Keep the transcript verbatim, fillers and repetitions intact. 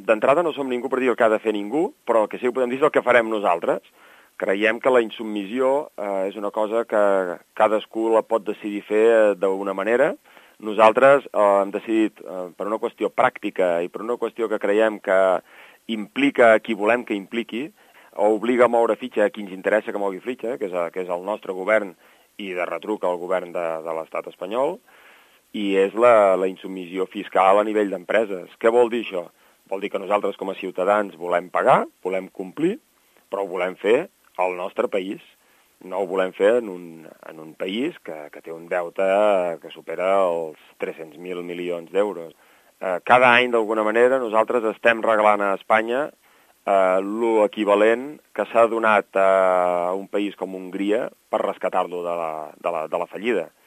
d'entrada no som ningú per dir el que ha de fer ningú, però el que sí que podem dir és el que farem nosaltres. Creiem que la insubmissió eh, és una cosa que cadascú la pot decidir fer eh, d'una manera. Nosaltres eh, hem decidit, eh, per una qüestió pràctica i per una qüestió que creiem que implica a qui volem que impliqui, o obliga a moure fitxa a qui ens interessa que mogui fitxa, que és, a, que és el nostre govern i de retruc al govern de, de l'estat espanyol, i és la, la insubmissió fiscal a nivell d'empreses. Què vol dir això? Vol dir que nosaltres com a ciutadans volem pagar, volem complir, però ho volem fer al nostre país. No ho volem fer en un, en un país que, que té un deute que supera els tres-cents mil milions d'euros. Eh, cada any, d'alguna manera, nosaltres estem reglant a Espanya eh, l'equivalent que s'ha donat a un país com Hongria per rescatar-lo de la, de la, de la fallida.